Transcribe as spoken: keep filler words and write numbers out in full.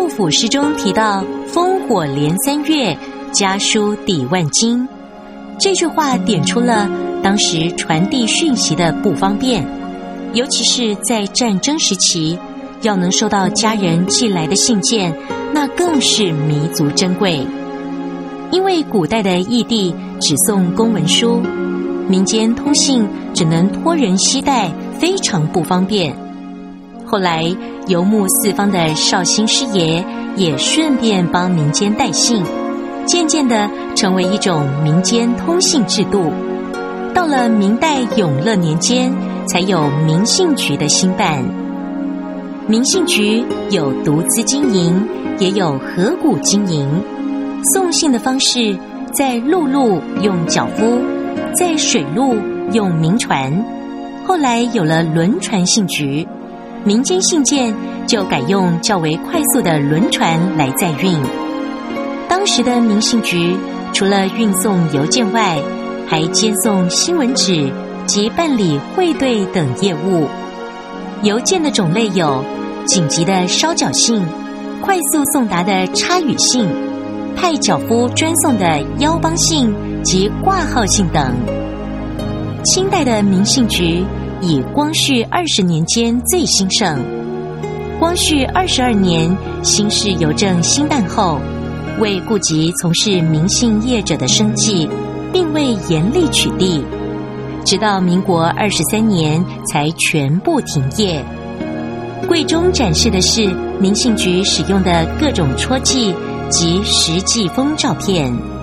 府诗中提到烽火连三月，家书抵万金，这句话点出了当时传递讯息的不方便，尤其是在战争时期，要能收到家人寄来的信件，那更是弥足珍贵。因为古代的异地只送公文书，民间通信只能托人携带，非常不方便。后来游牧四方的绍兴师爷也顺便帮民间带信，渐渐地成为一种民间通信制度。到了明代永乐年间，才有民信局的兴办。民信局有独资经营，也有合股经营。送信的方式，在陆路用脚夫，在水路用民船，后来有了轮船信局，民间信件就改用较为快速的轮船来载运。当时的民信局除了运送邮件外，还接送新闻纸及办理汇兑等业务。邮件的种类有紧急的捎脚信、快速送达的插语信、派脚夫专送的邀帮信及挂号信等。清代的民信局以光绪二十年间最兴盛。光绪二十二年新式邮政兴办后，为顾及从事民信业者的生计，并未严厉取缔，直到民国二十三年才全部停业。柜中展示的是民信局使用的各种戳记及实际封照片。